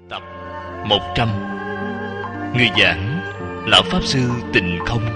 Tập 100. Người giảng Lão Pháp Sư Tịnh Không.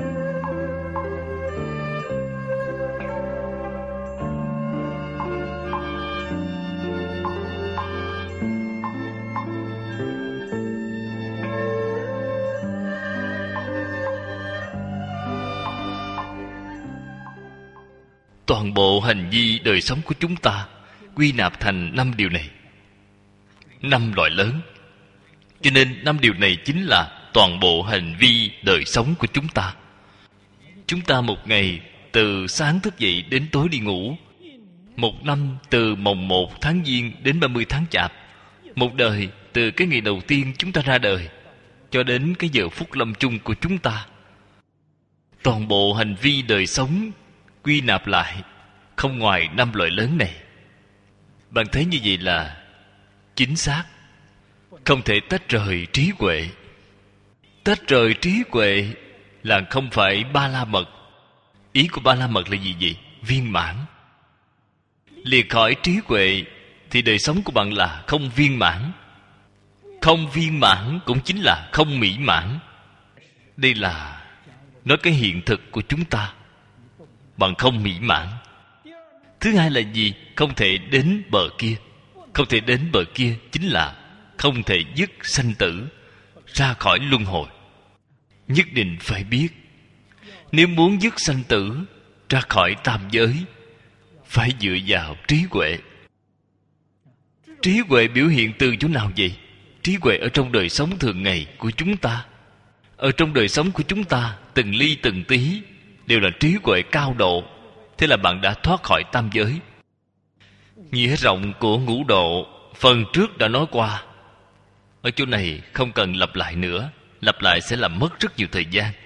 Toàn bộ hành vi đời sống của chúng ta quy nạp thành 5 điều này, 5 loại lớn. Cho nên 5 điều này chính là toàn bộ hành vi đời sống của chúng ta. Chúng ta một ngày từ sáng thức dậy đến tối đi ngủ, một năm từ mồng 1 tháng Giêng đến 30 tháng Chạp, một đời từ cái ngày đầu tiên chúng ta ra đời cho đến cái giờ phút lâm chung của chúng ta. Toàn bộ hành vi đời sống quy nạp lại không ngoài 5 loại lớn này. Bạn thấy như vậy là chính xác, không thể tách rời trí huệ. Tách rời trí huệ là không phải ba la mật. Ý của ba la mật là gì vậy? Viên mãn. Liệt khỏi trí huệ thì đời sống của bạn là không viên mãn. Không viên mãn cũng chính là không mỹ mãn. Đây là nói cái hiện thực của chúng ta. Bạn không mỹ mãn. Thứ hai là gì? Không thể đến bờ kia. Không thể đến bờ kia chính là không thể dứt sanh tử, ra khỏi luân hồi. Nhất định phải biết, nếu muốn dứt sanh tử, ra khỏi tam giới, phải dựa vào trí huệ. Trí huệ biểu hiện từ chỗ nào vậy? Trí huệ ở trong đời sống thường ngày của chúng ta. Ở trong đời sống của chúng ta, từng ly từng tí đều là trí huệ cao độ. Thế là bạn đã thoát khỏi tam giới. Nghĩa rộng của ngũ độ phần trước đã nói qua. Ở chỗ này không cần lặp lại nữa. Lặp lại sẽ làm mất rất nhiều thời gian.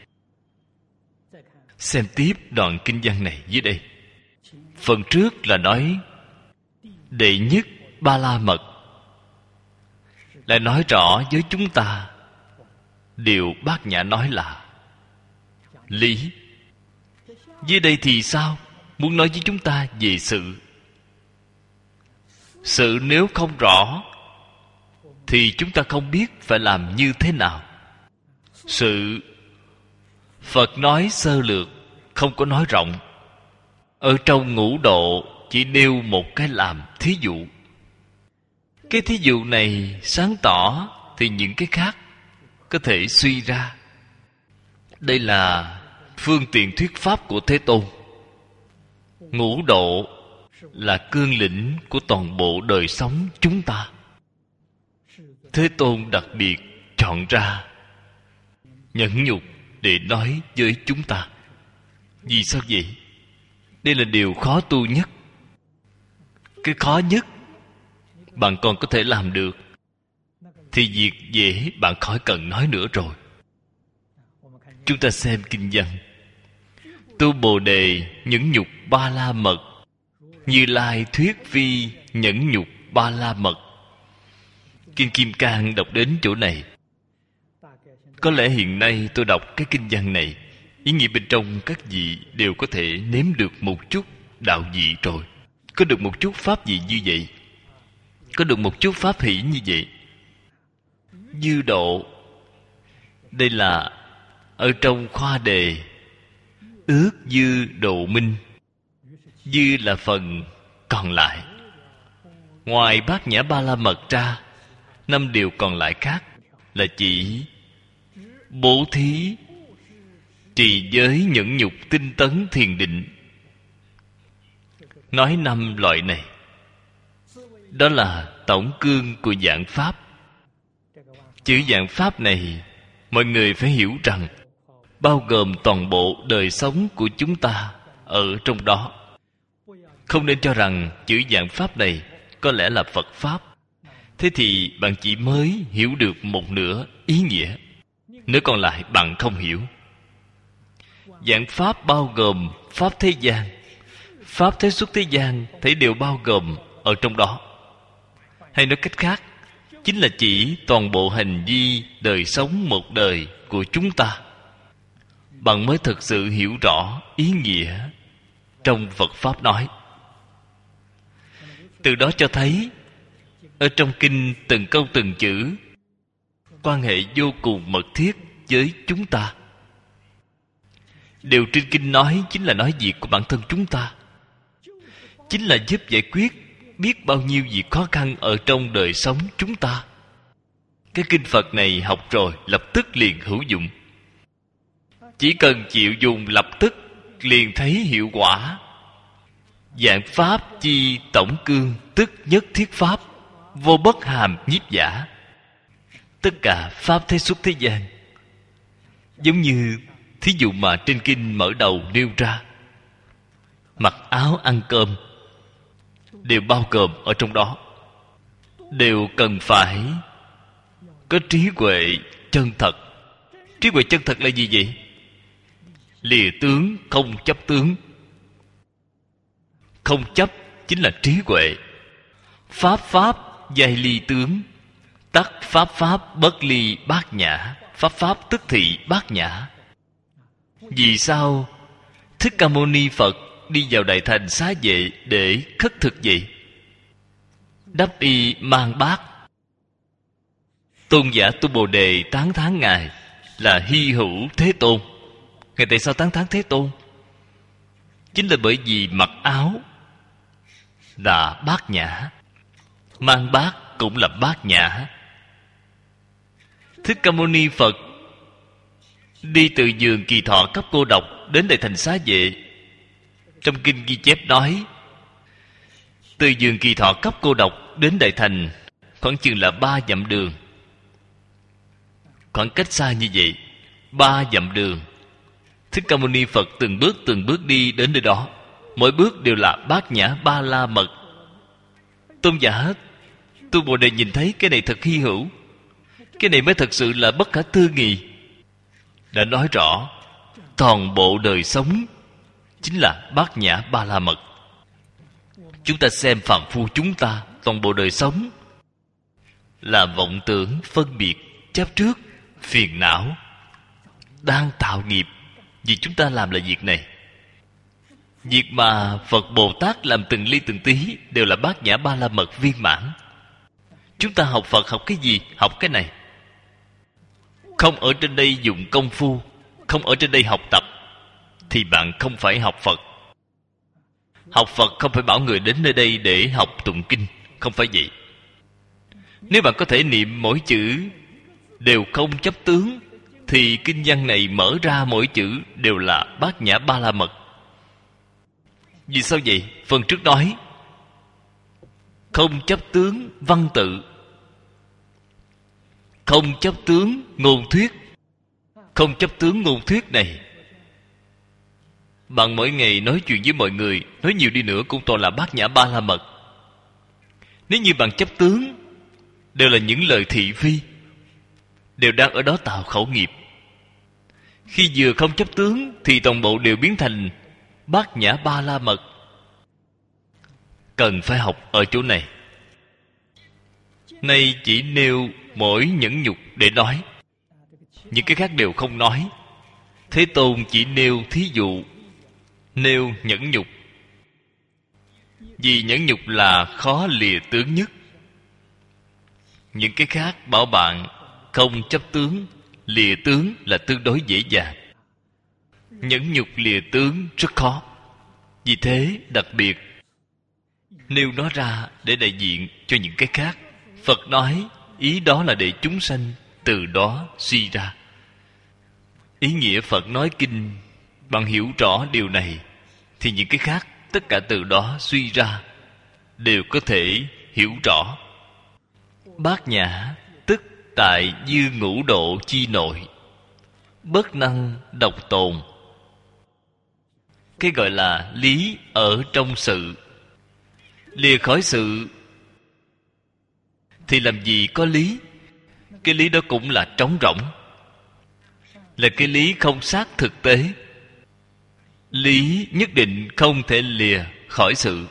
Xem tiếp đoạn kinh văn này dưới đây. Phần trước là nói đệ nhất ba la mật, lại nói rõ với chúng ta điều Bát Nhã nói là lý. Dưới đây thì sao? Muốn nói với chúng ta về sự. Sự nếu không rõ thì chúng ta không biết phải làm như thế nào. Sự Phật nói sơ lược, không có nói rộng. Ở trong ngũ độ chỉ nêu một cái làm thí dụ. Cái thí dụ này sáng tỏ thì những cái khác có thể suy ra. Đây là phương tiện thuyết pháp của Thế Tôn. Ngũ độ là cương lĩnh của toàn bộ đời sống chúng ta. Thế Tôn đặc biệt chọn ra nhẫn nhục để nói với chúng ta. Vì sao vậy? Đây là điều khó tu nhất. Cái khó nhất bạn còn có thể làm được thì việc dễ bạn khỏi cần nói nữa rồi. Chúng ta xem kinh văn. Tu Bồ Đề nhẫn nhục ba la mật, Như Lai thuyết vi nhẫn nhục ba la mật. Kinh Kim Cang đọc đến chỗ này, có lẽ hiện nay tôi đọc cái kinh văn này, ý nghĩa bên trong các vị đều có thể nếm được một chút đạo vị rồi. Có được một chút pháp vị như vậy, có được một chút pháp hỷ như vậy. Dư độ, đây là ở trong khoa đề ước dư độ minh. Dư là phần còn lại. Ngoài Bát Nhã ba la mật ra, 5 điều còn lại khác là chỉ bố thí, trì giới, nhẫn nhục, tinh tấn, thiền định. Nói 5 loại này, đó là tổng cương của giảng pháp. Chữ giảng pháp này mọi người phải hiểu rằng bao gồm toàn bộ đời sống của chúng ta ở trong đó. Không nên cho rằng chữ giảng pháp này có lẽ là Phật pháp. Thế thì bạn chỉ mới hiểu được một nửa ý nghĩa, nửa còn lại bạn không hiểu. Giảng pháp bao gồm pháp thế gian, pháp thế xuất thế gian, thấy đều bao gồm ở trong đó. Hay nói cách khác, chính là chỉ toàn bộ hành vi đời sống một đời của chúng ta. Bạn mới thực sự hiểu rõ ý nghĩa trong Phật pháp nói. Từ đó cho thấy Ở trong kinh từng câu từng chữ quan hệ vô cùng mật thiết với chúng ta. Điều trên kinh nói chính là nói việc của bản thân chúng ta, chính là giúp giải quyết biết bao nhiêu việc khó khăn ở trong đời sống chúng ta. Cái kinh Phật này học rồi lập tức liền hữu dụng. Chỉ cần chịu dùng lập tức liền thấy hiệu quả. Vạn pháp chi tổng cương, tức nhất thiết pháp, vô bất hàm nhiếp giả. Tất cả pháp thế xuất thế gian, giống như thí dụ mà trên kinh mở đầu nêu ra, mặc áo ăn cơm đều bao gồm ở trong đó, đều cần phải có trí huệ chân thật. Trí huệ chân thật là gì vậy? Lìa tướng không chấp tướng. Không chấp chính là trí huệ. Pháp pháp giai ly tướng, tắc pháp pháp bất ly bát nhã. Pháp pháp tức thị bát nhã. Vì sao Thích Ca Mâu Ni Phật đi vào Đại Thành Xá Vệ để khất thực vậy? Đắp y mang bát. Tôn giả Tu Bồ Đề tán thán Ngài là hy hữu Thế Tôn. Ngài tại sao tán thán Thế Tôn? Chính là bởi vì mặc áo là bát nhã, mang bát cũng là bát nhã. Thích Ca Mâu Ni Phật đi từ giường Kỳ Thọ cấp cô độc đến Đại Thành Xá Vệ. Trong kinh ghi chép nói, từ giường Kỳ Thọ cấp cô độc đến Đại Thành khoảng chừng là 3 dặm đường. Khoảng cách xa như vậy, 3 dặm đường, Thích Ca Mâu Ni Phật từng bước đi đến nơi đó. Mỗi bước đều là bát nhã ba la mật. Tôn giả Tu Bồ Đề nhìn thấy cái này thật hy hữu. Cái này mới thật sự là bất khả tư nghị. Đã nói rõ toàn bộ đời sống chính là bát nhã ba la mật. Chúng ta xem phàm phu chúng ta, toàn bộ đời sống là vọng tưởng, phân biệt, chấp trước, phiền não, đang tạo nghiệp. Vì chúng ta làm là việc này. Việc mà Phật Bồ Tát làm từng ly từng tí đều là bát nhã ba la mật viên mãn. Chúng ta học Phật học cái gì? Học cái này. Không ở trên đây dùng công phu, không ở trên đây học tập, thì bạn không phải học Phật. Học Phật không phải bảo người đến nơi đây để học tụng kinh, không phải vậy. Nếu bạn có thể niệm mỗi chữ đều không chấp tướng, thì kinh văn này mở ra mỗi chữ đều là bát nhã ba la mật. Vì sao vậy? Phần trước nói không chấp tướng văn tự, không chấp tướng ngôn thuyết. Không chấp tướng ngôn thuyết này, bạn mỗi ngày nói chuyện với mọi người, nói nhiều đi nữa cũng toàn là bát nhã ba la mật. Nếu như bạn chấp tướng, đều là những lời thị phi, đều đang ở đó tạo khẩu nghiệp. Khi vừa không chấp tướng thì toàn bộ đều biến thành bát nhã ba la mật. Cần phải học ở chỗ này. Nay chỉ nêu mỗi nhẫn nhục để nói, những cái khác đều không nói. Thế Tôn chỉ nêu thí dụ, nêu nhẫn nhục. Vì nhẫn nhục là khó lìa tướng nhất. Những cái khác bảo bạn không chấp tướng, lìa tướng là tương đối dễ dàng. Nhẫn nhục lìa tướng rất khó. Vì thế đặc biệt nêu nó ra để đại diện cho những cái khác. Phật nói ý đó là để chúng sanh từ đó suy ra. Ý nghĩa Phật nói kinh, bạn hiểu rõ điều này thì những cái khác tất cả từ đó suy ra đều có thể hiểu rõ. Bát nhã tức tại dư ngũ độ chi nội, bất năng độc tồn. Cái gọi là lý ở trong sự. Lìa khỏi sự thì làm gì có lý. Cái lý đó cũng là trống rỗng, là cái lý không sát thực tế. Lý nhất định không thể lìa khỏi sự.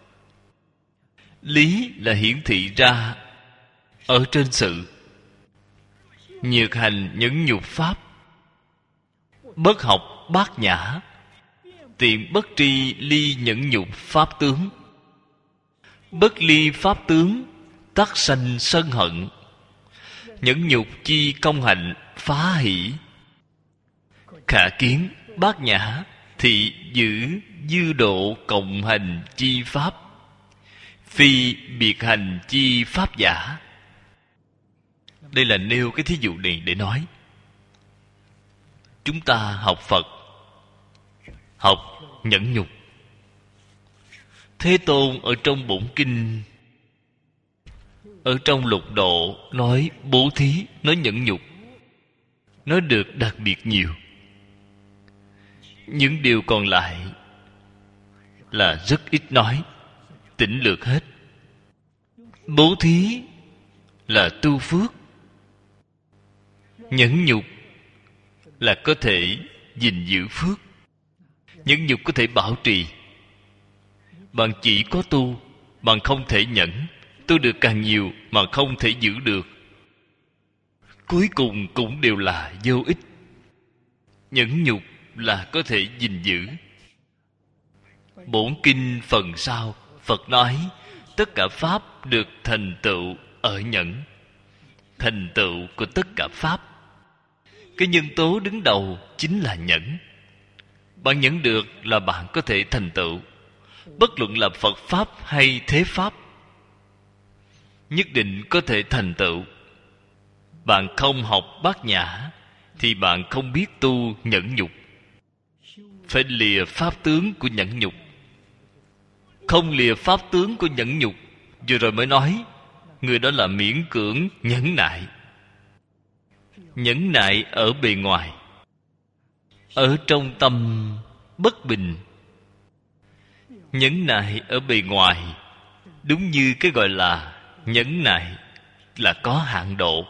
Lý là hiển thị ra ở trên sự. Nhược hành nhẫn nhục pháp, bất học bát nhã, tiện bất tri ly nhẫn nhục pháp tướng. Bất ly pháp tướng tắc sanh sân hận. Nhẫn nhục chi công hạnh phá hỷ. Khả kiến bát nhã thị giữ dư độ cộng hành chi pháp, phi biệt hành chi pháp giả. Đây là nêu cái thí dụ này để nói chúng ta học Phật, học nhẫn nhục. Thế Tôn ở trong bổn kinh, ở trong lục độ nói bố thí, nói nhẫn nhục, nói được đặc biệt nhiều. Những điều còn lại là rất ít nói, tỉnh lược hết. Bố thí là tu phước, nhẫn nhục là có thể gìn giữ phước. Nhẫn nhục có thể bảo trì. Bạn chỉ có tu, bạn không thể nhẫn. Tu được càng nhiều mà không thể giữ được, cuối cùng cũng đều là vô ích. Nhẫn nhục là có thể gìn giữ. Bổn kinh phần sau Phật nói tất cả pháp được thành tựu ở nhẫn. Thành tựu của tất cả pháp, cái nhân tố đứng đầu chính là nhẫn. Bạn nhẫn được là bạn có thể thành tựu. Bất luận là Phật pháp hay thế pháp, nhất định có thể thành tựu. Bạn không học bát nhã thì bạn không biết tu nhẫn nhục. Phải lìa pháp tướng của nhẫn nhục. Không lìa pháp tướng của nhẫn nhục, vừa rồi mới nói, người đó là miễn cưỡng nhẫn nại. Nhẫn nại ở bề ngoài, ở trong tâm bất bình. Nhẫn nại ở bề ngoài, đúng như cái gọi là nhẫn nại là có hạn độ.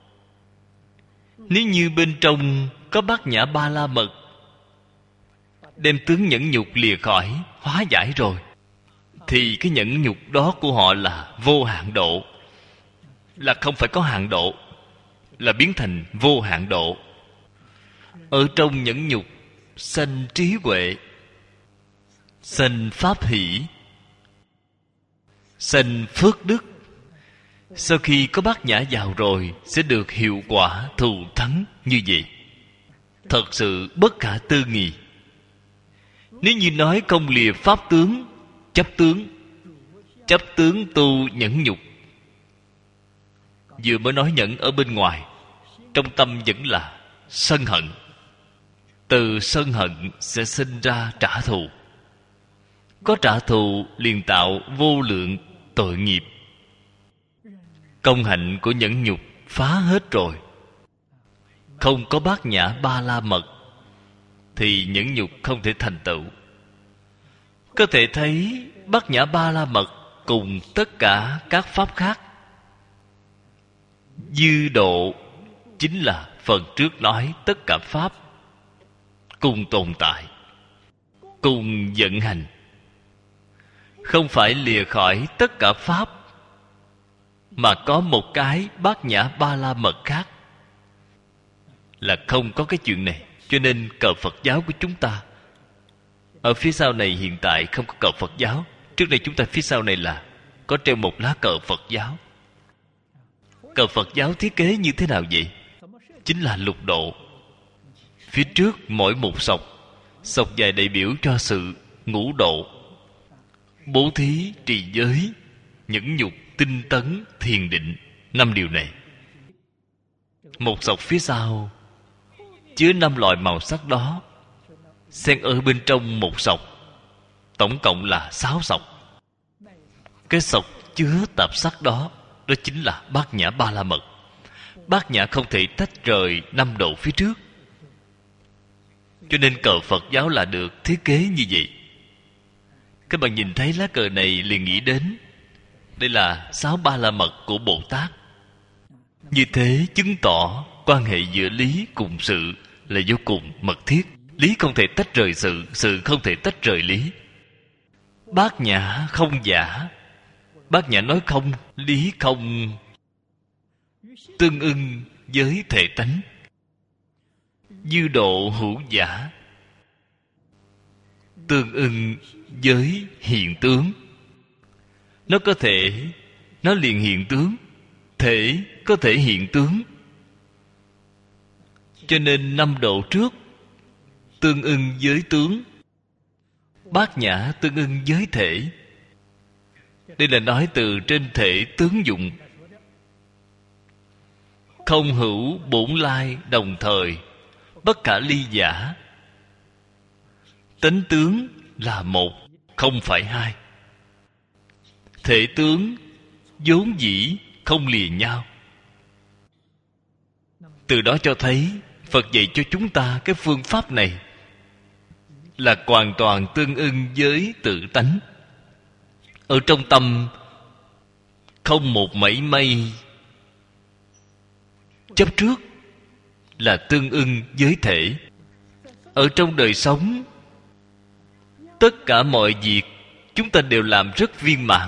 Nếu như bên trong có bát nhã ba la mật, đem tướng nhẫn nhục lìa khỏi, hóa giải rồi, thì cái nhẫn nhục đó của họ là vô hạn độ. Là không phải có hạn độ, là biến thành vô hạn độ. Ở trong nhẫn nhục sanh trí huệ, sanh pháp hỷ, sanh phước đức. Sau khi có bát nhã vào rồi, sẽ được hiệu quả thù thắng như vậy. Thật sự bất khả tư nghị. Nếu như nói không lìa pháp tướng, chấp tướng tu nhẫn nhục, vừa mới nói nhẫn ở bên ngoài, trong tâm vẫn là sân hận. Từ sân hận sẽ sinh ra trả thù. Có trả thù liền tạo vô lượng tội nghiệp. Công hạnh của nhẫn nhục phá hết rồi. Không có bát nhã ba la mật thì nhẫn nhục không thể thành tựu. Có thể thấy bát nhã ba la mật cùng tất cả các pháp khác, dư độ chính là phần trước nói tất cả pháp cùng tồn tại, cùng vận hành. Không phải lìa khỏi tất cả pháp, mà có một cái bát nhã ba la mật khác, là không có cái chuyện này. Cho nên cờ Phật giáo của chúng ta ở phía sau này hiện tại không có cờ Phật giáo. Trước đây chúng ta phía sau này là có treo một lá cờ Phật giáo. Cờ Phật giáo thiết kế như thế nào vậy? Chính là lục độ. Phía trước mỗi một sọc, sọc dài đại biểu cho sự ngũ độ: bố thí, trì giới, nhẫn nhục, tinh tấn, thiền định. 5 điều này. Một sọc phía sau chứa 5 loại màu sắc đó, xen ở bên trong một sọc. Tổng cộng là 6 sọc. Cái sọc chứa tạp sắc đó, đó chính là bát nhã ba la mật. Bát nhã không thể tách rời 5 độ phía trước. Cho nên cờ Phật giáo là được thiết kế như vậy. Các bạn nhìn thấy lá cờ này liền nghĩ đến đây là 6 ba la mật của Bồ Tát. Như thế chứng tỏ quan hệ giữa lý cùng sự là vô cùng mật thiết. Lý không thể tách rời sự, sự không thể tách rời lý. Bát nhã không giả. Bát nhã nói không, lý không, tương ưng với thể tánh. Dư độ hữu giả, tương ưng với hiện tướng. Nó có thể nó liền hiện tướng. Thể có thể hiện tướng. Cho nên 5 độ trước tương ưng với tướng, bát nhã tương ưng với thể. Đây là nói từ trên thể tướng dụng. Không hữu bổn lai đồng thời, bất khả ly giả. Tánh tướng là một, không phải hai. Thể tướng vốn dĩ không lìa nhau. Từ đó cho thấy Phật dạy cho chúng ta cái phương pháp này là hoàn toàn tương ưng với tự tánh. Ở trong tâm không một mảy may chấp trước, là tương ưng với thể. Ở trong đời sống, tất cả mọi việc chúng ta đều làm rất viên mãn,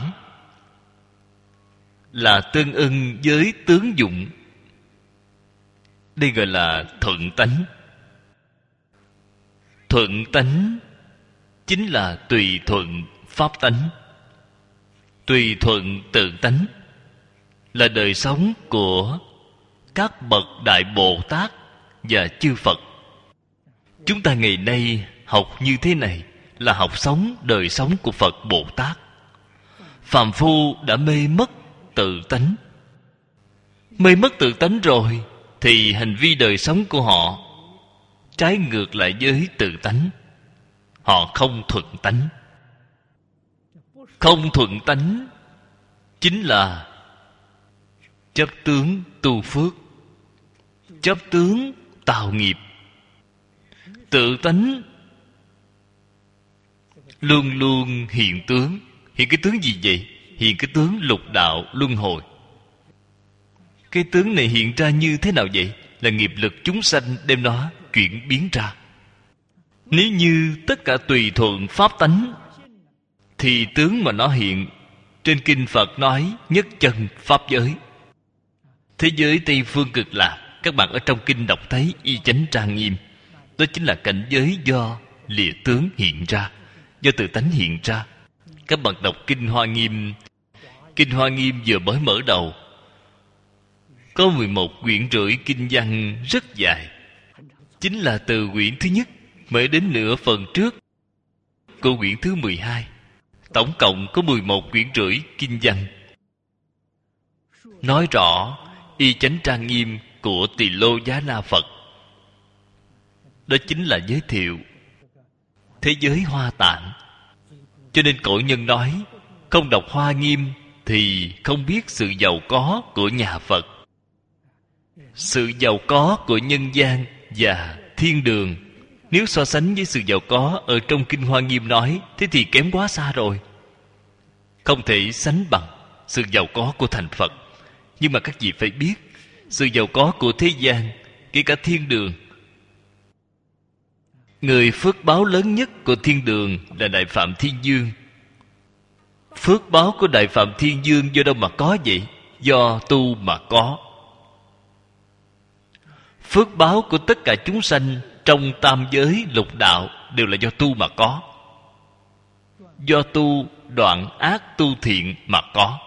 là tương ưng với tướng dụng. Đây gọi là thuận tánh. Thuận tánh chính là tùy thuận pháp tánh. Tùy thuận tự tánh là đời sống của các bậc Đại Bồ Tát và chư Phật. Chúng ta ngày nay học như thế này là học sống đời sống của Phật Bồ Tát. Phàm phu đã mê mất tự tánh. Mê mất tự tánh rồi thì hành vi đời sống của họ trái ngược lại với tự tánh. Họ không thuận tánh. Không thuận tánh chính là chấp tướng tu phước, chấp tướng tạo nghiệp. Tự tánh luôn luôn hiện tướng. Hiện cái tướng gì vậy? Hiện cái tướng lục đạo luân hồi. Cái tướng này hiện ra như thế nào vậy? Là nghiệp lực chúng sanh đem nó chuyển biến ra. Nếu như tất cả tùy thuận pháp tánh thì tướng mà nó hiện, trên kinh Phật nói nhất chân pháp giới. Thế giới Tây Phương Cực Lạc, các bạn ở trong kinh đọc thấy y chánh trang nghiêm. Đó chính là cảnh giới do lìa tướng hiện ra, do tự tánh hiện ra. Các bạn đọc kinh Hoa Nghiêm. Kinh Hoa Nghiêm vừa mới mở đầu, có 11 quyển rưỡi kinh văn rất dài. Chính là từ quyển thứ nhất mới đến nửa phần trước của quyển thứ 12. Tổng cộng có 11 quyển rưỡi kinh văn. Nói rõ y chánh trang nghiêm của Tỳ Lô Giá Na Phật. Đó chính là giới thiệu thế giới Hoa Tạng. Cho nên cổ nhân nói, không đọc Hoa Nghiêm thì không biết sự giàu có của nhà Phật, sự giàu có của nhân gian và thiên đường. Nếu so sánh với sự giàu có ở trong kinh Hoa Nghiêm nói, thế thì kém quá xa rồi, không thể sánh bằng sự giàu có của thành Phật. Nhưng mà các vị phải biết, sự giàu có của thế gian, kể cả thiên đường, người phước báo lớn nhất của thiên đường là Đại Phạm Thiên Dương. Phước báo của Đại Phạm Thiên Dương do đâu mà có vậy? Do tu mà có. Phước báo của tất cả chúng sanh trong tam giới lục đạo đều là do tu mà có. Do tu đoạn ác tu thiện mà có.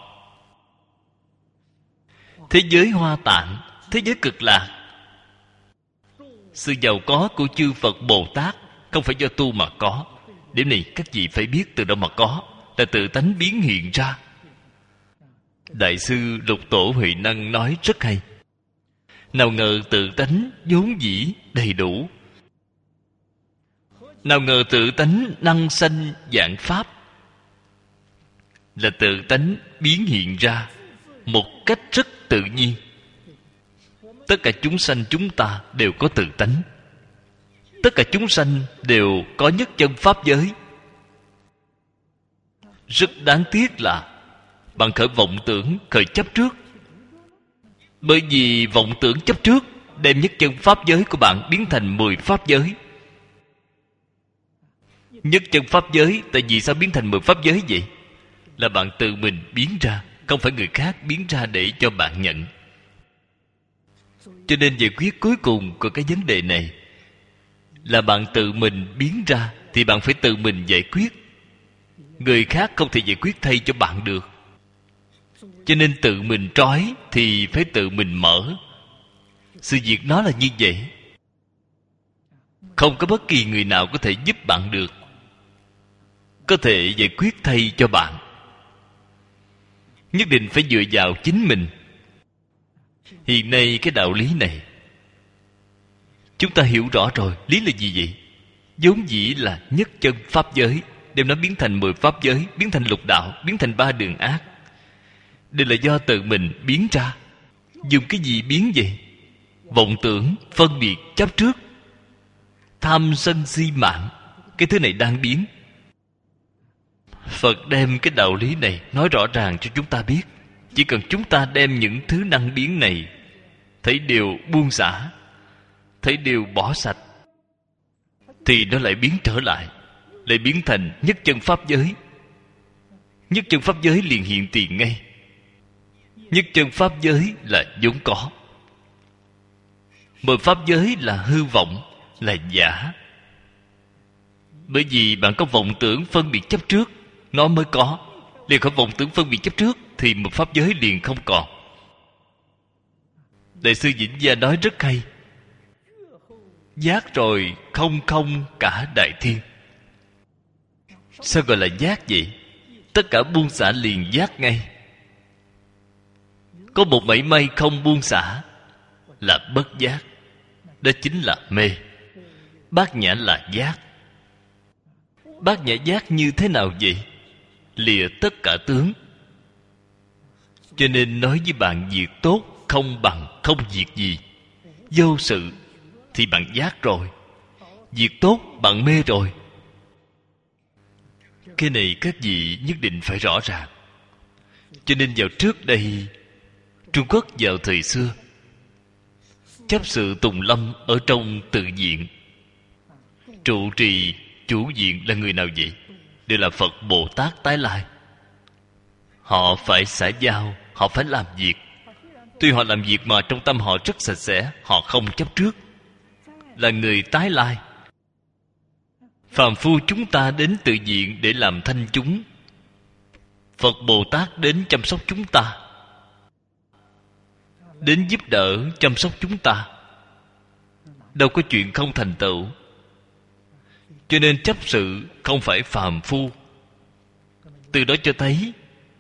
Thế giới Hoa Tạng, thế giới Cực Lạc, sự giàu có của chư Phật Bồ Tát không phải do tu mà có. Điểm này các vị phải biết từ đâu mà có, là tự tánh biến hiện ra. Đại sư Lục Tổ Huệ Năng nói rất hay. Nào ngờ tự tánh vốn dĩ đầy đủ. Nào ngờ tự tánh năng sanh vạn pháp. Là tự tánh biến hiện ra một cách rất tự nhiên. Tất cả chúng sanh chúng ta đều có tự tánh. Tất cả chúng sanh đều có nhất chân pháp giới. Rất đáng tiếc là bạn khởi vọng tưởng, khởi chấp trước. Bởi vì vọng tưởng chấp trước đem nhất chân pháp giới của bạn biến thành 10 pháp giới. Nhất chân pháp giới, tại vì sao biến thành 10 pháp giới vậy? Là bạn tự mình biến ra, không phải người khác biến ra để cho bạn nhận. Cho nên giải quyết cuối cùng của cái vấn đề này là bạn tự mình biến ra, thì bạn phải tự mình giải quyết. Người khác không thể giải quyết thay cho bạn được. Cho nên tự mình trói thì phải tự mình mở. Sự việc nó là như vậy. Không có bất kỳ người nào có thể giúp bạn được, có thể giải quyết thay cho bạn. Nhất định phải dựa vào chính mình. Hiện nay cái đạo lý này chúng ta hiểu rõ rồi. Lý là gì vậy? Vốn dĩ là nhất chân pháp giới, đem nó biến thành 10 pháp giới, biến thành lục đạo, biến thành 3 đường ác. Đây là do tự mình biến ra. Dùng cái gì biến vậy? Vọng tưởng, phân biệt, chấp trước, tham sân si mạng. Cái thứ này đang biến. Phật đem cái đạo lý này nói rõ ràng cho chúng ta biết. Chỉ cần chúng ta đem những thứ năng biến này thấy đều buông xả, thấy đều bỏ sạch, thì nó lại biến trở lại, lại biến thành nhất chân pháp giới. Nhất chân pháp giới liền hiện tiền ngay. Nhất chân pháp giới là vốn có. Mười pháp giới là hư vọng, là giả. Bởi vì bạn có vọng tưởng phân biệt chấp trước, nó mới có. Liền khỏi vọng tưởng phân biệt chấp trước thì một pháp giới liền không còn. Đại sư Vĩnh Gia nói rất hay: giác rồi không không cả đại thiên. Sao gọi là giác vậy? Tất cả buông xả liền giác ngay. Có một mảy may không buông xả là bất giác. Đó chính là mê. Bát nhã là giác. Bát nhã giác như thế nào vậy? Lìa tất cả tướng. Cho nên nói với bạn việc tốt không bằng không việc gì. Vô sự thì bạn giác rồi. Việc tốt bạn mê rồi. Cái này các vị nhất định phải rõ ràng. Cho nên vào trước đây, Trung Quốc vào thời xưa, chấp sự tùng lâm ở trong tự viện, trụ trì chủ viện là người nào vậy? Đều là Phật Bồ Tát tái lai. Họ phải xã giao, họ phải làm việc. Tuy họ làm việc mà trong tâm họ rất sạch sẽ, họ không chấp trước, là người tái lai. Phàm phu chúng ta đến tự viện để làm thanh chúng, Phật Bồ Tát đến chăm sóc chúng ta, đến giúp đỡ chăm sóc chúng ta. Đâu có chuyện không thành tựu. Cho nên chấp sự không phải phàm phu. Từ đó cho thấy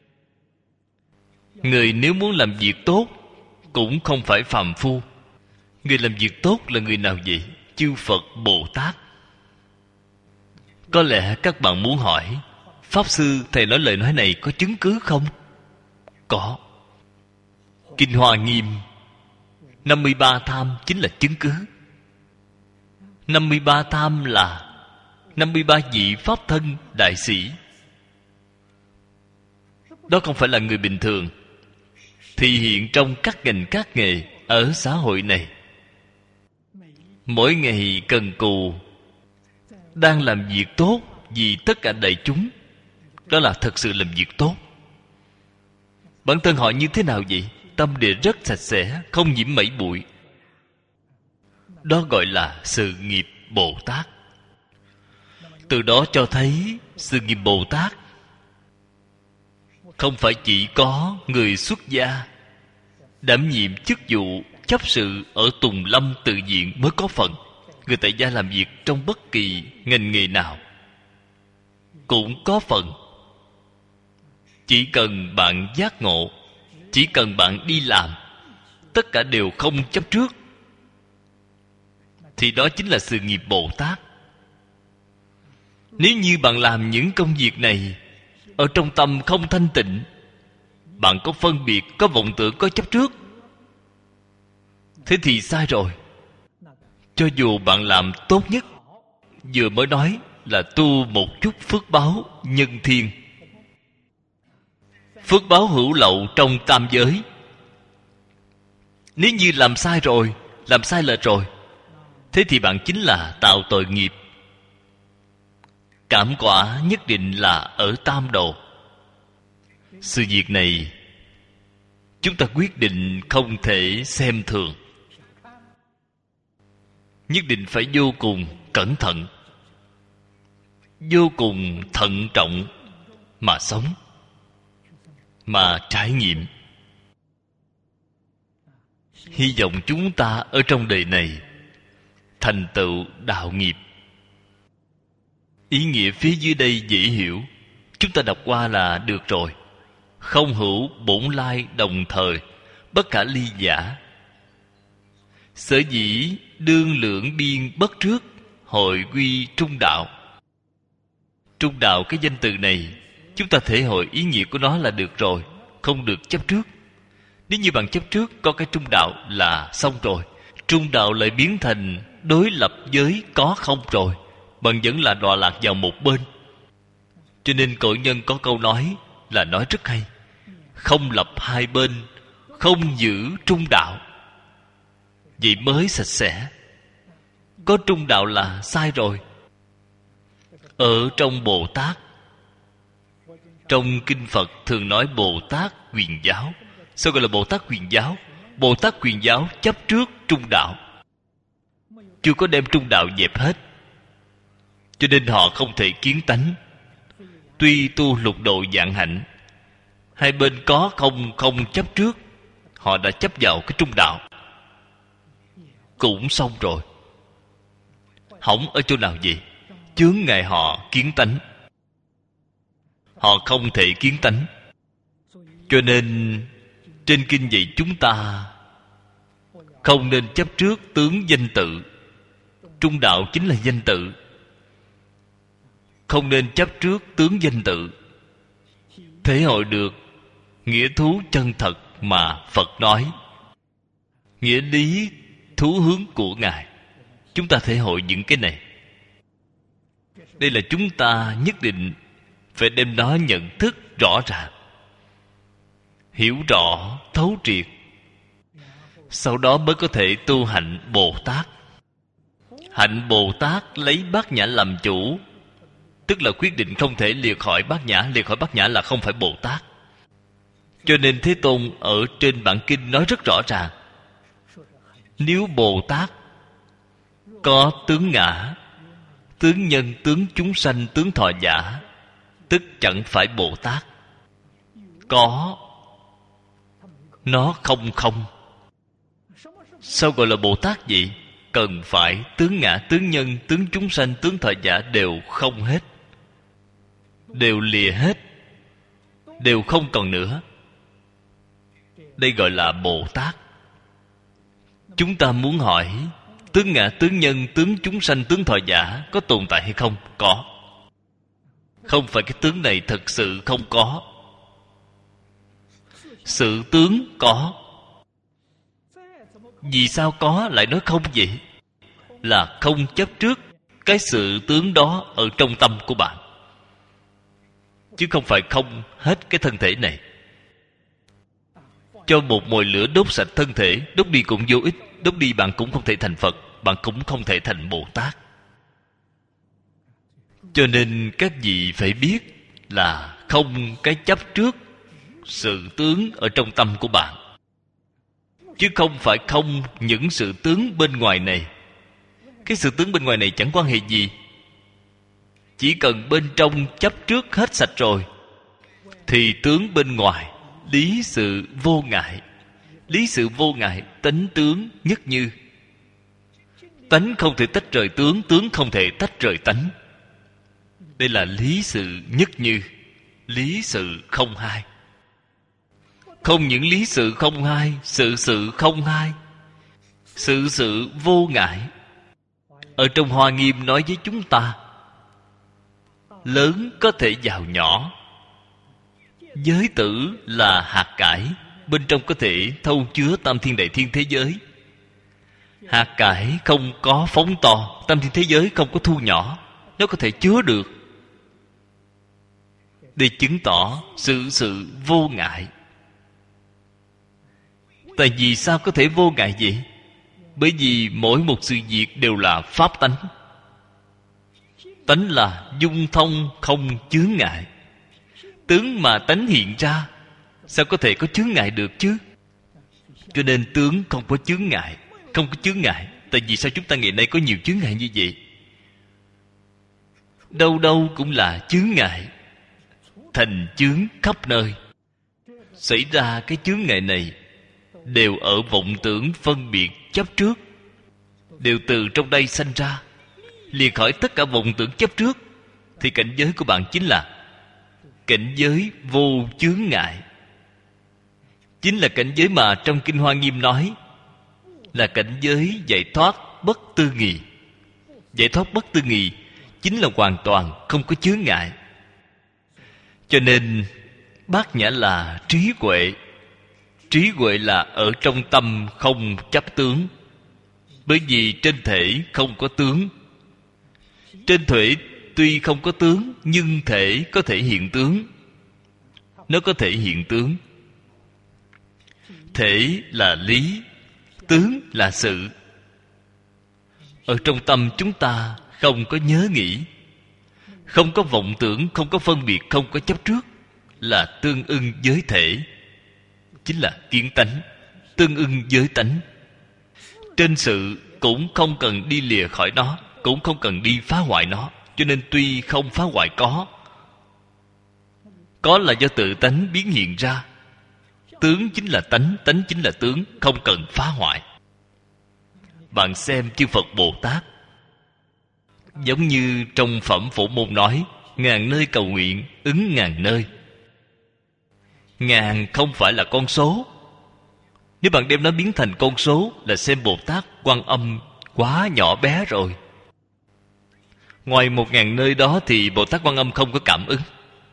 người nếu muốn làm việc tốt cũng không phải phàm phu. Người làm việc tốt là người nào vậy? Chư Phật Bồ Tát. Có lẽ các bạn muốn hỏi: Pháp Sư, Thầy nói lời nói này có chứng cứ không? Có. Kinh Hoa Nghiêm 53 tham chính là chứng cứ. 53 tham là 53 vị Pháp thân đại sĩ. Đó không phải là người bình thường, thì hiện trong các ngành các nghề ở xã hội này. Mỗi ngày cần cù đang làm việc tốt vì tất cả đại chúng. Đó là thật sự làm việc tốt. Bản thân họ như thế nào vậy? Tâm địa rất sạch sẽ, không nhiễm mảy bụi. Đó gọi là sự nghiệp Bồ Tát. Từ đó cho thấy sự nghiệp Bồ Tát không phải chỉ có người xuất gia đảm nhiệm chức vụ chấp sự ở Tùng Lâm tự viện mới có phần. Người tại gia làm việc trong bất kỳ ngành nghề nào cũng có phần. Chỉ cần bạn giác ngộ, chỉ cần bạn đi làm, tất cả đều không chấp trước, thì đó chính là sự nghiệp Bồ Tát. Nếu như bạn làm những công việc này ở trong tâm không thanh tịnh, bạn có phân biệt, có vọng tưởng, có chấp trước, thế thì sai rồi. Cho dù bạn làm tốt nhất, vừa mới nói là tu một chút phước báo nhân thiên, phước báo hữu lậu trong tam giới. Nếu như làm sai rồi, làm sai lệch rồi, thế thì bạn chính là tạo tội nghiệp. Cảm quả nhất định là ở tam đồ. Sự việc này chúng ta quyết định không thể xem thường. Nhất định phải vô cùng cẩn thận, vô cùng thận trọng mà sống. mà trải nghiệm. Hy vọng chúng ta ở trong đời này thành tựu đạo nghiệp. Ý nghĩa phía dưới đây dễ hiểu, chúng ta đọc qua là được rồi. Không hữu bổn lai đồng thời, bất khả ly giả. Sở dĩ đương lượng biên bất trước, hội quy trung đạo. Trung đạo, cái danh từ này chúng ta thể hội ý nghĩa của nó là được rồi, không được chấp trước. Nếu như bằng chấp trước có cái trung đạo là xong rồi. Trung đạo lại biến thành đối lập với có không rồi, bạn vẫn là đọa lạc vào một bên. Cho nên cội nhân có câu nói là nói rất hay: không lập hai bên, không giữ trung đạo, vậy mới sạch sẽ. Có trung đạo là sai rồi. Ở trong Bồ Tát, trong kinh Phật thường nói Bồ Tát Quyền Giáo. Sao gọi là Bồ Tát Quyền Giáo? Bồ Tát Quyền Giáo chấp trước trung đạo, chưa có đem trung đạo dẹp hết, cho nên họ không thể kiến tánh. Tuy tu lục độ vạn hạnh, hai bên có không chấp trước, họ đã chấp vào cái trung đạo, cũng xong rồi. Hỏng ở chỗ nào vậy? Chướng ngại họ kiến tánh. Họ không thể kiến tánh. Cho nên trên kinh dạy chúng ta không nên chấp trước tướng danh tự. Trung đạo chính là danh tự. Không nên chấp trước tướng danh tự. Thể hội được nghĩa thú chân thật mà Phật nói, nghĩa lý thú hướng của Ngài. Chúng ta thể hội những cái này. Đây là chúng ta nhất định phải đem nó nhận thức rõ ràng, hiểu rõ thấu triệt, sau đó mới có thể tu hạnh Bồ Tát. Hạnh Bồ Tát lấy Bát Nhã làm chủ, tức là quyết định không thể liệt khỏi Bát Nhã. Liệt khỏi Bát Nhã là không phải Bồ Tát. Cho nên Thế Tôn ở trên bản kinh nói rất rõ ràng: nếu Bồ Tát có tướng ngã, tướng nhân, tướng chúng sanh, tướng thọ giả, tức chẳng phải Bồ Tát. Có, nó không. Sao gọi là Bồ Tát vậy? Cần phải tướng ngã, tướng nhân, tướng chúng sanh, tướng thọ giả đều không hết, đều lìa hết, đều không còn nữa. Đây gọi là Bồ Tát. Chúng ta muốn hỏi tướng ngã, tướng nhân, tướng chúng sanh, tướng thọ giả có tồn tại hay không? Có. Không phải cái tướng này thật sự không có. Sự tướng có. Vì sao có lại nói không vậy? Là không chấp trước cái sự tướng đó ở trong tâm của bạn, chứ không phải không hết cái thân thể này. Cho một mồi lửa đốt sạch thân thể, đốt đi cũng vô ích. Đốt đi bạn cũng không thể thành Phật, bạn cũng không thể thành Bồ Tát. Cho nên các vị phải biết là không cái chấp trước sự tướng ở trong tâm của bạn, chứ không phải không những sự tướng bên ngoài này. Cái sự tướng bên ngoài này chẳng quan hệ gì. Chỉ cần bên trong chấp trước hết sạch rồi, thì tướng bên ngoài lý sự vô ngại. Lý sự vô ngại, tánh tướng nhất như. Tánh không thể tách rời tướng, tướng không thể tách rời tánh. Đây là lý sự nhất như, lý sự không hai. Không những lý sự không hai, sự không hai, sự vô ngại. Ở trong Hoa Nghiêm nói với chúng ta, lớn có thể vào nhỏ. Giới tử là hạt cải, bên trong có thể thâu chứa tam thiên đại thiên thế giới. Hạt cải không có phóng to, tam thiên thế giới không có thu nhỏ, nó có thể chứa được. Để chứng tỏ sự vô ngại. Tại vì sao có thể vô ngại vậy? Bởi vì mỗi một sự việc đều là pháp tánh. Tánh là dung thông không chướng ngại. Tướng mà tánh hiện ra, sao có thể có chướng ngại được chứ? Cho nên tướng không có chướng ngại. Không có chướng ngại. Tại vì sao chúng ta ngày nay có nhiều chướng ngại như vậy? Đâu đâu cũng là chướng ngại, thành chướng khắp nơi. xảy ra cái chướng ngại này đều ở vọng tưởng phân biệt chấp trước, đều từ trong đây sanh ra. Lìa khỏi tất cả vọng tưởng chấp trước thì cảnh giới của bạn chính là cảnh giới vô chướng ngại. Chính là cảnh giới mà trong Kinh Hoa Nghiêm nói là cảnh giới giải thoát bất tư nghì. Giải thoát bất tư nghì chính là hoàn toàn không có chướng ngại. Cho nên Bát Nhã là trí huệ. Trí huệ là ở trong tâm không chấp tướng. Bởi vì trên thể không có tướng. Trên thể tuy không có tướng, nhưng thể có thể hiện tướng. Nó có thể hiện tướng. Thể là lý, tướng là sự. Ở trong tâm chúng ta không có nhớ nghĩ, không có vọng tưởng, không có phân biệt, không có chấp trước, là tương ưng với thể, chính là kiến tánh, tương ưng với tánh. Trên sự cũng không cần đi lìa khỏi nó, cũng không cần đi phá hoại nó. Cho nên tuy không phá hoại có là do tự tánh biến hiện ra. Tướng chính là tánh, tánh chính là tướng, không cần phá hoại. Bạn xem chư Phật Bồ Tát, giống như trong Phẩm Phổ Môn nói, ngàn nơi cầu nguyện, ứng ngàn nơi. Ngàn không phải là con số. Nếu bạn đem nó biến thành con số là xem Bồ Tát Quan Âm quá nhỏ bé rồi. Ngoài 1000 nơi đó thì Bồ Tát Quan Âm không có cảm ứng.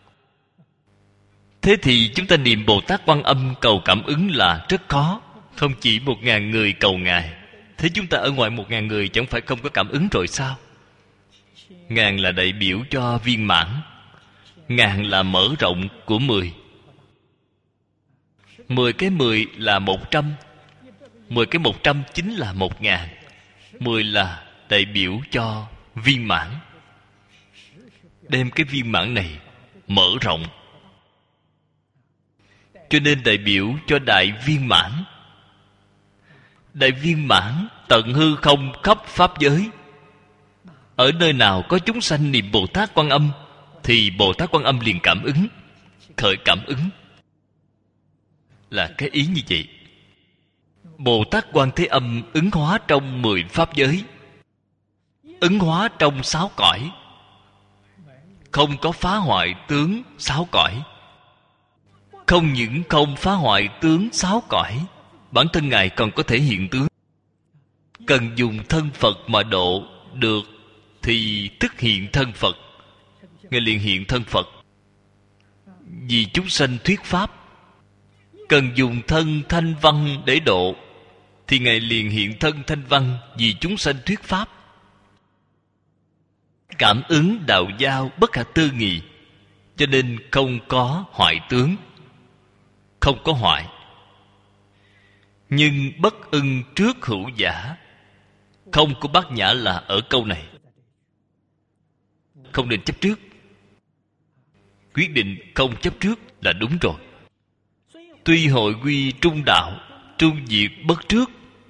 Thế thì chúng ta niệm Bồ Tát Quan Âm cầu cảm ứng là rất khó. Không chỉ 1000 người cầu Ngài. Thế chúng ta ở ngoài 1000 người chẳng phải không có cảm ứng rồi sao? Ngàn là đại biểu cho viên mãn. Ngàn là mở rộng của 10. 10 cái 10 là 100. 10 cái 100 chính là 1000. 10 là đại biểu cho viên mãn. Đem cái viên mãn này mở rộng, cho nên đại biểu cho đại viên mãn. Đại viên mãn tận hư không khắp pháp giới. Ở nơi nào có chúng sanh niệm Bồ Tát Quan Âm thì Bồ Tát Quan Âm liền cảm ứng, khởi cảm ứng. Là cái ý như vậy. Bồ Tát Quan Thế Âm ứng hóa trong 10 pháp giới, ứng hóa trong 6 cõi, không có phá hoại tướng 6 cõi. Không những không phá hoại tướng 6 cõi, bản thân Ngài còn có thể hiện tướng. Cần dùng thân Phật mà độ được thì tức hiện thân Phật. Ngài liền hiện thân Phật. Vì chúng sanh thuyết pháp. Cần dùng thân Thanh Văn để độ thì Ngài liền hiện thân Thanh Văn vì chúng sanh thuyết pháp. Cảm ứng đạo giao bất khả tư nghị, cho nên không có hoại tướng, không có hoại. Nhưng bất ưng trước hữu giả. Không của Bát Nhã là ở câu này. Không nên chấp trước. Quyết định không chấp trước là đúng rồi. Tuy hội quy trung đạo, trung diệt bất trước.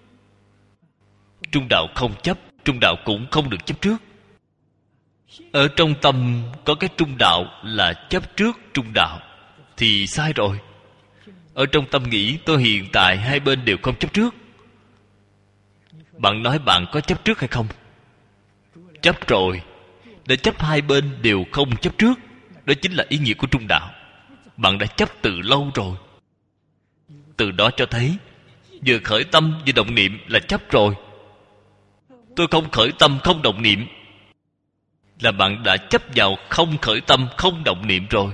Trung đạo không chấp, trung đạo cũng không được chấp trước. Ở trong tâm có cái trung đạo là chấp trước trung đạo thì sai rồi. Ở trong tâm nghĩ tôi hiện tại hai bên đều không chấp trước. Bạn nói bạn có chấp trước hay không? Chấp rồi. Đã chấp hai bên đều không chấp trước, đó chính là ý nghĩa của trung đạo. Bạn đã chấp từ lâu rồi. Từ đó cho thấy vừa khởi tâm vừa động niệm là chấp rồi. Tôi không khởi tâm không động niệm là bạn đã chấp vào không khởi tâm không động niệm rồi.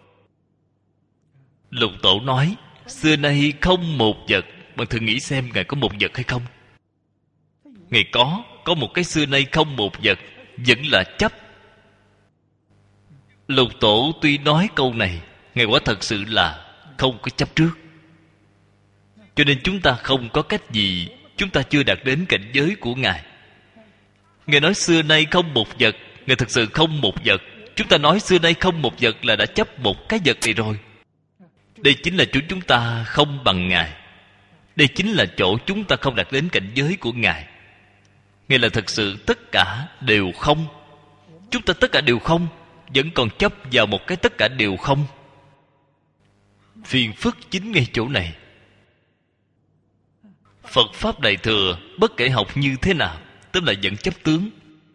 Lục Tổ nói xưa nay không một vật. Bạn thử nghĩ xem Ngài có một vật hay không? Ngài có một cái xưa nay không một vật, vẫn là chấp. Lục Tổ tuy nói câu này, Ngài quả thật sự là không có chấp trước. Cho nên chúng ta không có cách gì, chúng ta chưa đạt đến cảnh giới của Ngài. Ngài nói xưa nay không một vật, Ngài thực sự không một vật. Chúng ta nói xưa nay không một vật là đã chấp một cái vật này rồi. Đây chính là chỗ chúng ta không bằng Ngài. Đây chính là chỗ chúng ta không đạt đến cảnh giới của Ngài. Ngài là thật sự tất cả đều không. Chúng ta tất cả đều không, vẫn còn chấp vào một cái tất cả đều không. Phiền phức chính ngay chỗ này. Phật Pháp Đại Thừa bất kể học như thế nào, tức là vẫn chấp tướng.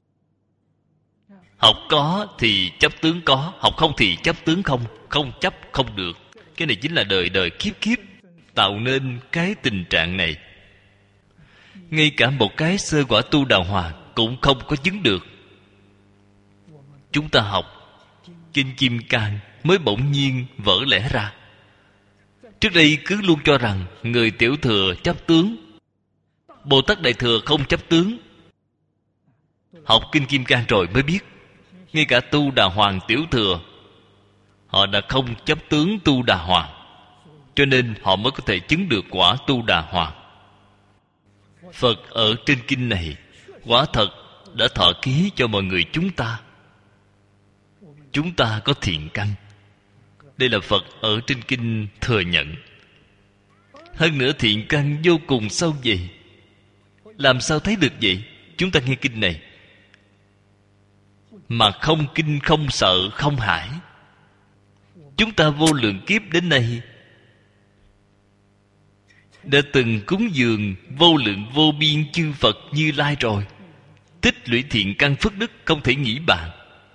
Học có thì chấp tướng có, học không thì chấp tướng không. Không chấp không được. Cái này chính là đời đời kiếp kiếp tạo nên cái tình trạng này. Ngay cả một cái sơ quả tu đà hoàng cũng không có chứng được. Chúng ta học Kinh Kim Cang mới bỗng nhiên vỡ lẽ ra. Trước đây cứ luôn cho rằng người tiểu thừa chấp tướng, Bồ Tát Đại Thừa không chấp tướng. Học Kinh Kim Cang rồi mới biết, ngay cả tu đà hoàng tiểu thừa họ đã không chấp tướng tu đà hoàng, cho nên họ mới có thể chứng được quả tu đà hoàng. Phật ở trên kinh này quả thật đã thọ ký cho mọi người chúng ta. Chúng ta có thiện căn. Đây là Phật ở trên kinh thừa nhận. Hơn nữa thiện căn vô cùng sâu vậy. Làm sao thấy được vậy? Chúng ta nghe kinh này mà không kinh, không sợ, không hãi. Chúng ta vô lượng kiếp đến nay đã từng cúng dường vô lượng vô biên chư Phật Như Lai rồi. Tích lũy thiện căn phước đức không thể nghĩ bàn.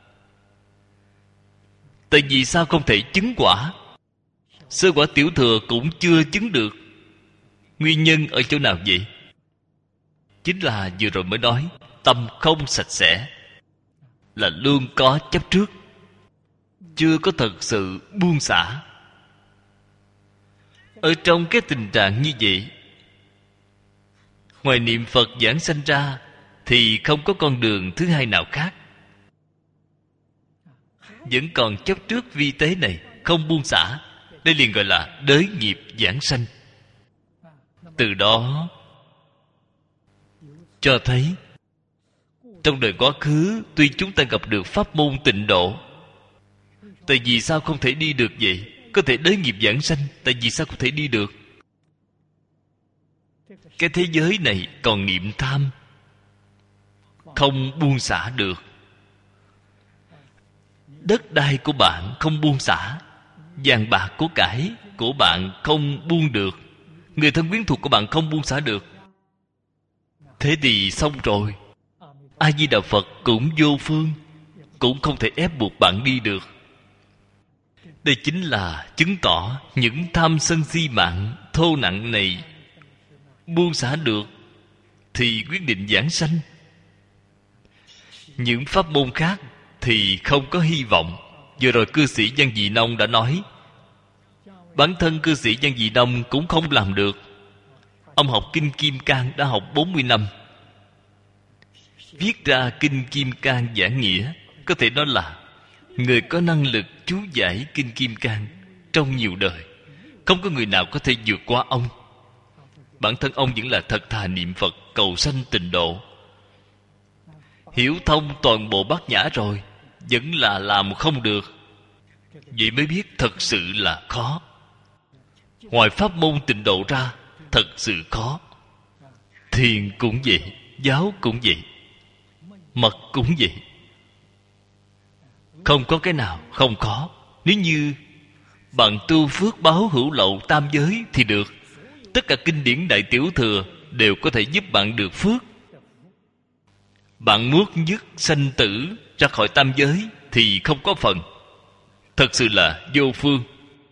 Tại vì sao không thể chứng quả? Sơ quả tiểu thừa cũng chưa chứng được. Nguyên nhân ở chỗ nào vậy? Chính là vừa rồi mới nói, tâm không sạch sẽ, là luôn có chấp trước, chưa có thật sự buông xả. Ở trong cái tình trạng như vậy, ngoài niệm Phật giảng sanh ra thì không có con đường thứ hai nào khác. Vẫn còn chấp trước vi tế này, không buông xả. Đây liền gọi là đới nghiệp giảng sanh. Từ đó cho thấy trong đời quá khứ tuy chúng ta gặp được pháp môn tịnh độ, tại vì sao không thể đi được vậy? Có thể đới nghiệp giảng sanh, tại vì sao không thể đi được? Cái thế giới này còn niệm tham, không buông xả được. Đất đai của bạn không buông xả, vàng bạc của cải của bạn không buông được, người thân quyến thuộc của bạn không buông xả được. Thế thì xong rồi. A Di Đà Phật cũng vô phương, cũng không thể ép buộc bạn đi được. Đây chính là chứng tỏ những tham sân si mạng thô nặng này buông xả được thì quyết định giảng sanh. Những pháp môn khác thì không có hy vọng. Vừa rồi cư sĩ Văn Dị Nông đã nói, bản thân cư sĩ Văn Dị Nông cũng không làm được. Ông học Kinh Kim Cang đã học 40 năm, viết ra Kinh Kim Cang giảng nghĩa, có thể nói là người có năng lực chú giải Kinh Kim Cang trong nhiều đời. Không có người nào có thể vượt qua ông. Bản thân ông vẫn là thật thà niệm Phật cầu sanh tịnh độ, hiểu thông toàn bộ bát nhã rồi, vẫn là làm không được. Vậy mới biết thật sự là khó. Ngoài pháp môn tịnh độ ra, thật sự khó. Thiền cũng vậy, giáo cũng vậy, mật cũng vậy. Không có cái nào không khó. Nếu như bạn tu phước báo hữu lậu tam giới thì được. Tất cả kinh điển Đại Tiểu Thừa đều có thể giúp bạn được phước. Bạn nuốt dứt sanh tử ra khỏi tam giới thì không có phần. Thật sự là vô phương.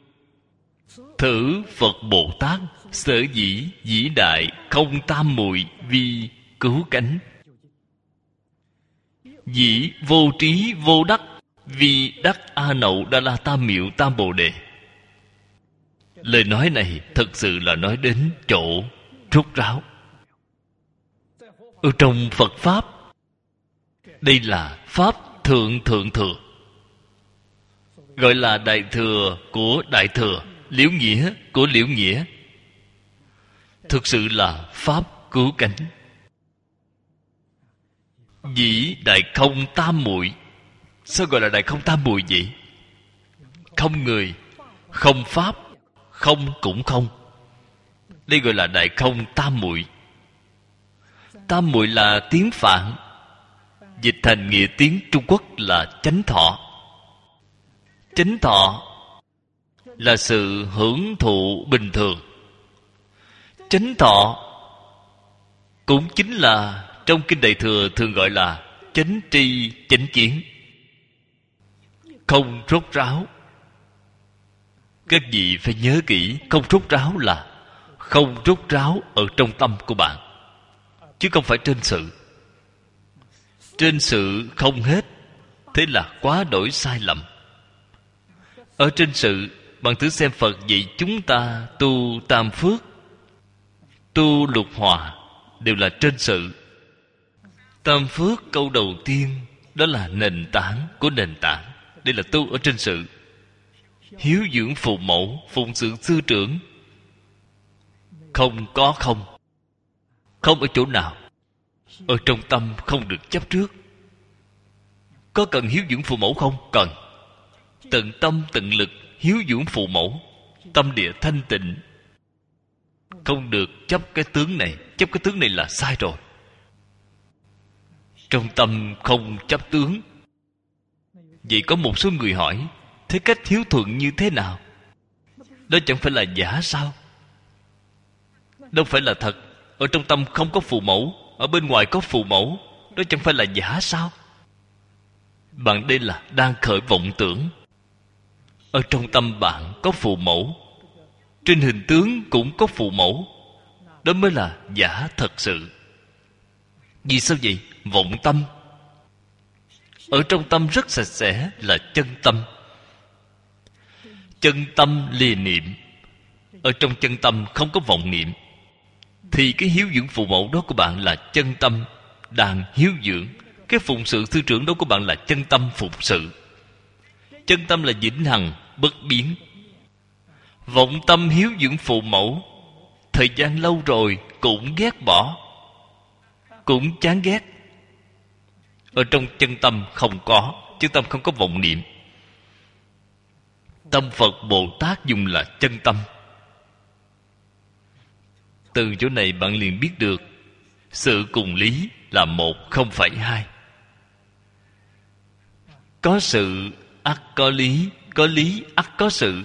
Thử Phật Bồ Tát sở dĩ vĩ đại không tam muội vi cứu cánh, dĩ vô trí vô đắc vì đắc A Nậu Đa La Tam Miệu Tam Bồ Đề. Lời nói này thật sự là nói đến chỗ rốt ráo. Ở trong Phật Pháp, đây là Pháp Thượng Thượng Thừa, gọi là Đại Thừa của Đại Thừa, Liễu Nghĩa của Liễu Nghĩa. Thực sự là Pháp cứu cánh. Dĩ đại không tam muội. Sao gọi là đại không tam muội vậy? Không người, không pháp, không cũng không. Đây gọi là đại không tam muội. Tam muội là tiếng Phạn, dịch thành nghĩa tiếng Trung Quốc là chánh thọ. Chánh thọ là sự hưởng thụ bình thường. Chánh thọ cũng chính là trong Kinh Đại Thừa thường gọi là chánh tri chánh kiến, không rốt ráo. Các vị phải nhớ kỹ, không rốt ráo là không rốt ráo ở trong tâm của bạn, chứ không phải trên sự. Trên sự không hết, thế là quá đổi sai lầm. Ở trên sự, bạn thử xem Phật dạy chúng ta tu tam phước, tu lục hòa, đều là trên sự. Tam phước câu đầu tiên đó là nền tảng của nền tảng. Đây là tu ở trên sự. Hiếu dưỡng phụ mẫu, phụng sự sư trưởng. Không có không. Không ở chỗ nào? Ở trong tâm không được chấp trước. Có cần hiếu dưỡng phụ mẫu không? Cần. Tận tâm tận lực hiếu dưỡng phụ mẫu, tâm địa thanh tịnh. Không được chấp cái tướng này. Chấp cái tướng này là sai rồi. Trong tâm không chấp tướng. Vậy có một số người hỏi, thế cách hiếu thuận như thế nào? Đó chẳng phải là giả sao? Đâu phải là thật. Ở trong tâm không có phụ mẫu, ở bên ngoài có phụ mẫu, đó chẳng phải là giả sao? Bạn đây là đang khởi vọng tưởng. Ở trong tâm bạn có phụ mẫu, trên hình tướng cũng có phụ mẫu, đó mới là giả thật sự. Vì sao vậy? Vọng tâm. Ở trong tâm rất sạch sẽ là chân tâm. Chân tâm lìa niệm. Ở trong chân tâm không có vọng niệm, thì cái hiếu dưỡng phụ mẫu đó của bạn là chân tâm đang hiếu dưỡng. Cái phụng sự sư trưởng đó của bạn là chân tâm phụng sự. Chân tâm là vĩnh hằng bất biến. Vọng tâm hiếu dưỡng phụ mẫu, thời gian lâu rồi cũng ghét bỏ, cũng chán ghét. Ở trong chân tâm không có. Chân tâm không có vọng niệm. Tâm Phật Bồ Tát dùng là chân tâm. Từ chỗ này bạn liền biết được sự cùng lý là một, không phải hai. Có sự ắt có lý, có lý ắt có sự.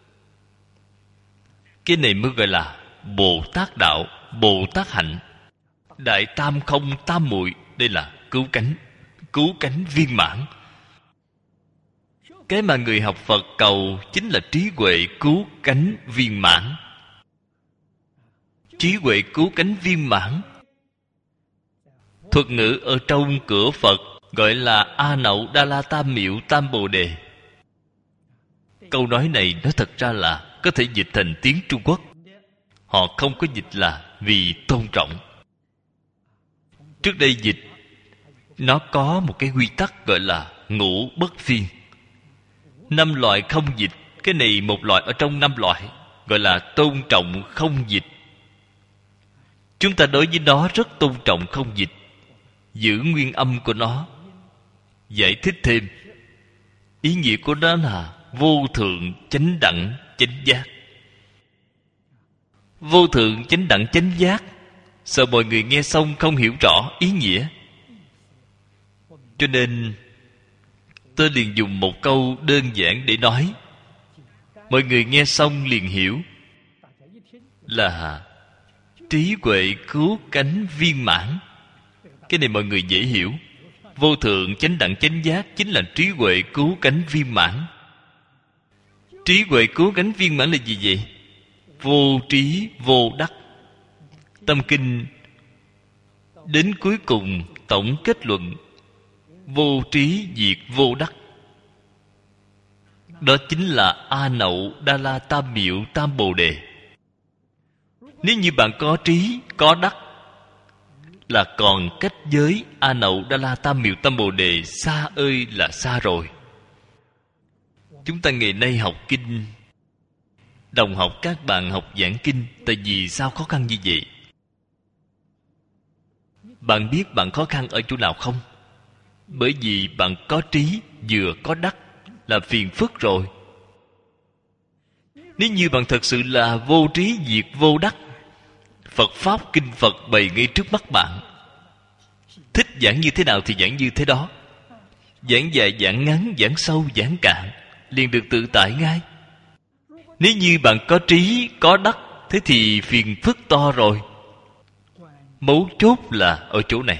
Cái này mới gọi là Bồ Tát đạo, Bồ Tát hạnh. Đại tam không tam muội, đây là cứu cánh, cứu cánh viên mãn. Cái mà người học Phật cầu chính là trí huệ cứu cánh viên mãn. Trí huệ cứu cánh viên mãn. Thuật ngữ ở trong cửa Phật gọi là A Nậu Đa La Tam Miệu Tam Bồ Đề. Câu nói này nói thật ra là có thể dịch thành tiếng Trung Quốc. Họ không có dịch là vì tôn trọng. Trước đây dịch, nó có một cái quy tắc gọi là ngũ bất phiên. 5 loại không dịch. Cái này một loại ở trong 5 loại, gọi là tôn trọng không dịch. Chúng ta đối với nó rất tôn trọng không dịch, giữ nguyên âm của nó, giải thích thêm. Ý nghĩa của nó là vô thượng chánh đẳng chánh giác. Vô thượng chánh đẳng chánh giác, sợ mọi người nghe xong không hiểu rõ ý nghĩa, cho nên tôi liền dùng một câu đơn giản để nói, mọi người nghe xong liền hiểu, là trí huệ cứu cánh viên mãn. Cái này mọi người dễ hiểu. Vô thượng chánh đẳng chánh giác chính là trí huệ cứu cánh viên mãn. Trí huệ cứu cánh viên mãn là gì vậy? Vô trí vô đắc. Tâm kinh đến cuối cùng tổng kết luận vô trí diệt vô đắc. Đó chính là A Nậu Đa La Tam Miệu Tam Bồ Đề. Nếu như bạn có trí, có đắc, là còn cách giới A Nậu Đa La Tam Miệu Tam Bồ Đề xa ơi là xa rồi. Chúng ta ngày nay học kinh, đồng học các bạn học giảng kinh, tại vì sao khó khăn như vậy? Bạn biết bạn khó khăn ở chỗ nào không? Bởi vì bạn có trí vừa có đắc là phiền phức rồi. Nếu như bạn thật sự là vô trí diệt vô đắc, Phật Pháp Kinh Phật bày ngay trước mắt bạn, thích giảng như thế nào thì giảng như thế đó. Giảng dài, giảng ngắn, giảng sâu, giảng cạn, liền được tự tại ngay. Nếu như bạn có trí, có đắc, thế thì phiền phức to rồi. Mấu chốt là ở chỗ này.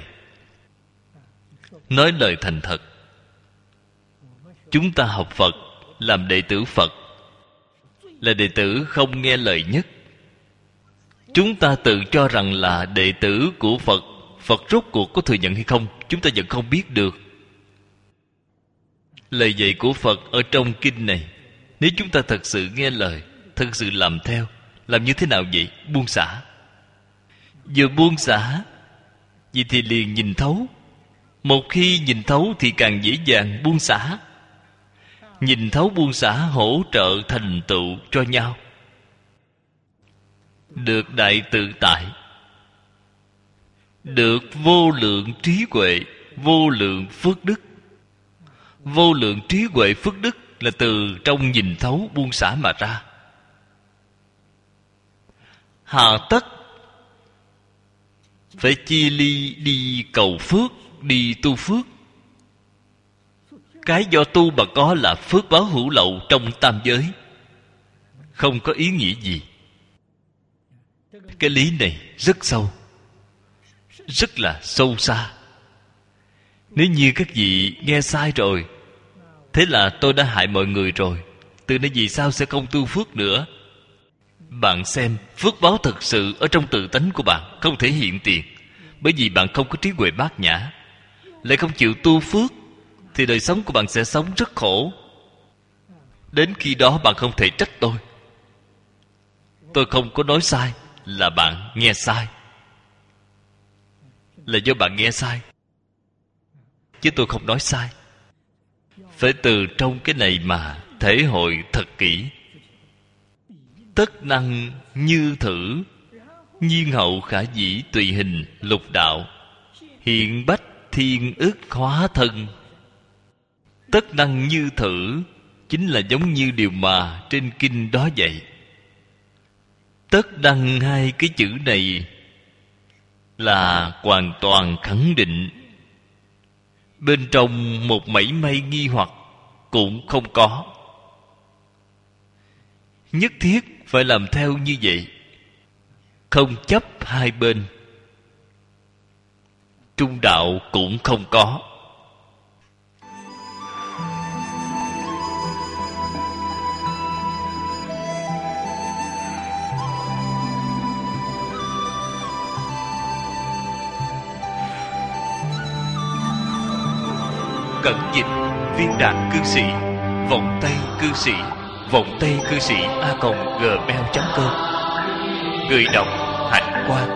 Nói lời thành thật, chúng ta học Phật, làm đệ tử Phật, là đệ tử không nghe lời nhất. Chúng ta tự cho rằng là đệ tử của Phật. Phật rốt cuộc có thừa nhận hay không, chúng ta vẫn không biết được. Lời dạy của Phật ở trong kinh này, nếu chúng ta thật sự nghe lời, thật sự làm theo, làm như thế nào vậy? Buông xả. Vừa buông xả, vậy thì liền nhìn thấu. Một khi nhìn thấu thì càng dễ dàng buông xả. Nhìn thấu buông xả hỗ trợ thành tựu cho nhau, được đại tự tại, được vô lượng trí huệ, vô lượng phước đức. Vô lượng trí huệ phước đức là từ trong nhìn thấu buông xả mà ra. Hà tất phải chia ly đi cầu phước, đi tu phước. Cái do tu mà có là phước báo hữu lậu trong tam giới, không có ý nghĩa gì. Cái lý này rất sâu, rất là sâu xa. Nếu như các vị nghe sai rồi, thế là tôi đã hại mọi người rồi, từ nay vì sao sẽ không tu phước nữa? Bạn xem, phước báo thật sự ở trong tự tánh của bạn, không thể hiện tiền. Bởi vì bạn không có trí huệ bát nhã, lại không chịu tu phước, thì đời sống của bạn sẽ sống rất khổ. Đến khi đó bạn không thể trách tôi. Tôi không có nói sai, là bạn nghe sai. Là do bạn nghe sai, chứ tôi không nói sai. Phải từ trong cái này mà thể hội thật kỹ. Tất năng như thử, nhiên hậu khả dĩ tùy hình lục đạo, hiện bách thiên ức hóa thân. Tất năng như thử chính là giống như điều mà trên kinh đó vậy. Tất năng, hai cái chữ này là hoàn toàn khẳng định, bên trong một mảy may nghi hoặc cũng không có. Nhất thiết phải làm theo như vậy, không chấp hai bên. Trung đạo cũng không có. Cẩn dịch viên đạn cư sĩ, vọng tay cư sĩ, vọng tay cư sĩ a.gmail.com. Người đọc Hạnh Quang.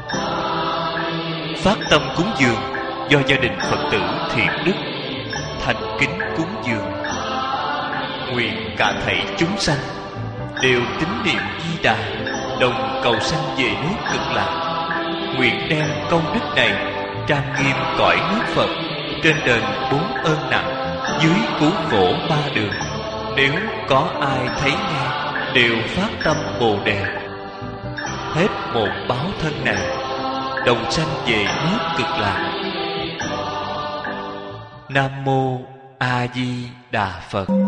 Phát tâm cúng dường do gia đình Phật tử Thiện Đức thành kính cúng dường. Nguyện cả thảy chúng sanh đều tín niệm Di Đà, đồng cầu sanh về nước Cực Lạc. Nguyện đem công đức này trang nghiêm cõi nước Phật, trên đền 4 ơn nặng, dưới cứu khổ 3 đường. Nếu có ai thấy nghe đều phát tâm Bồ Đề, hết một báo thân này, đồng sanh về nước Cực Lạc. Nam mô A Di Đà Phật.